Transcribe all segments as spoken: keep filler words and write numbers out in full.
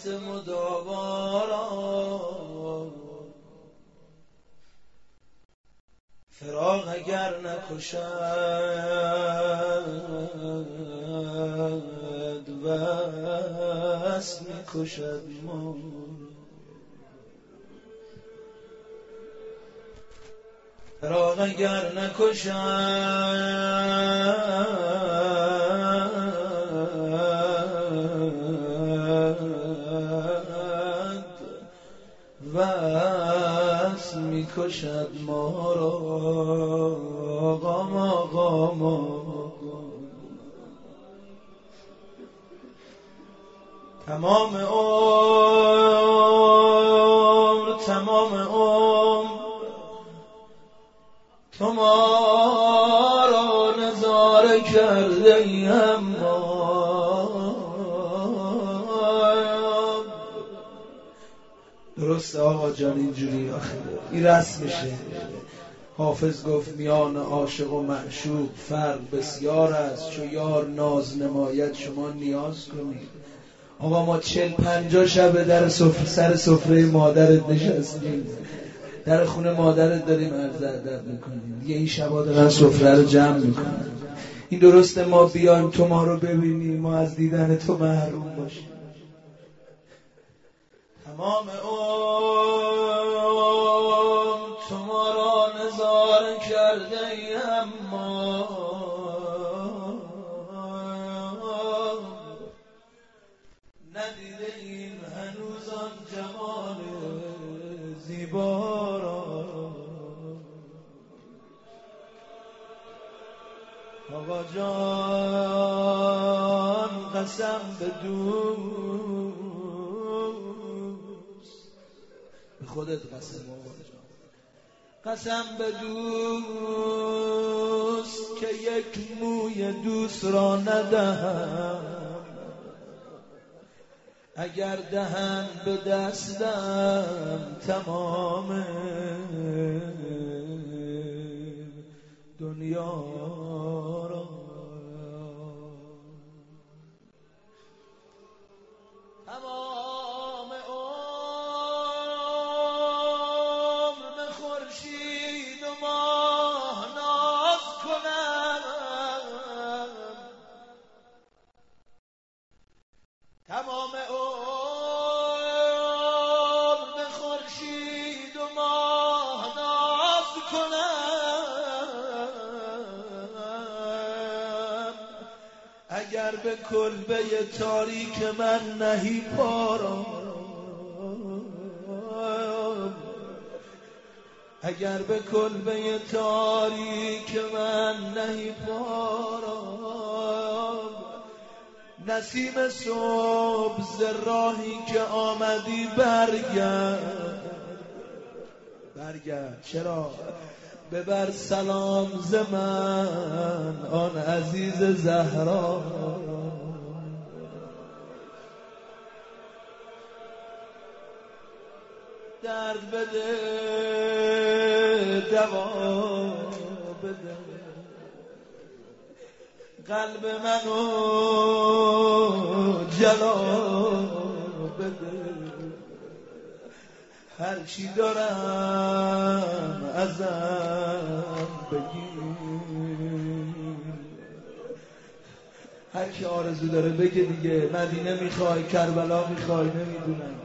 علت مداوا را فراق اگر نکشد وصل میکشد ما. فراق اگر نکشد وصل میکشد ما را. غم غم تمام عمر تمام عمر تو ما را نظاره کرده ای، اما درسته آقا جان اینجوری آخه این رسمشه. حافظ گفت میان عاشق و معشوق فرق بسیار است، چو یار ناز نماید شما نیاز کنید. آقا ما چل پنجاه شبه در سفره سر سفره مادرت نشستیم، در خونه مادرت داریم عرض ادب میکنیم دیگه، این شبا دارن سفره رو جمع میکنیم. این درسته ما بیایم تو ما رو ببینیم، ما از دیدن تو محروم باشیم. تمام عمر تو ما را نظاره کرده ای، اما ندیده ایم هنوز آن جمال زیبا را. آقا جان قسم به دوست، به خودت قسم آقا جان، قسم به دوست که یک موی دوست را ندهم، اگر دهن به دستم تمام دنیا را. تمام عمر به خورشید و ماه ناز کنم، تمام عمر به خورشید و ماه ناز کنم، اگر به کلبه تاریک من نهی پا را، اگر به کلبه تاریک من نهی پا را. نسیم صبح ز راهی که آمدی برگرد، برگرد چرا؟ ببر سلام ز من آن عزیز زهرا. درد بده دوا بده، قلب منو جلا بده، هر چی دارم ازم بگیر، هر کی آرزو داره بگه دیگه. مدینه میخوای کربلا میخوای نمیدونم.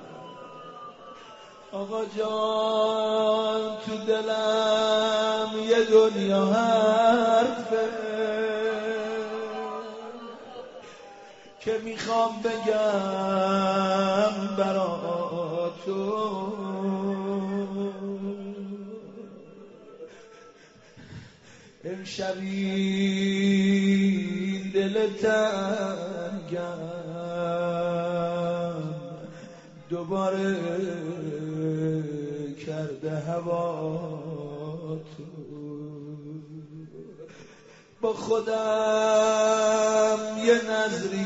آقا جان تو دلم یه دنیا حرفه که میخوام بگم برا تو، امشبی دل تنگم دوباره کرده هوا تو. با خودم یه نظری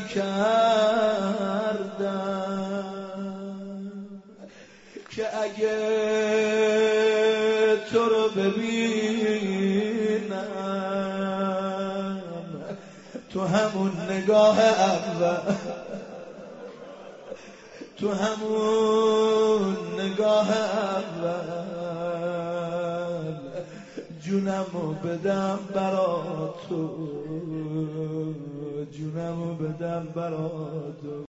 کردم که اگه تو رو ببینم تو همون نگاه اول تو همون نگاه اول جونمو بدم برا تو، جونمو بدم برا تو.